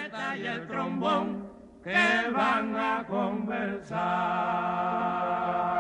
trompeta y el trombón que van a conversar.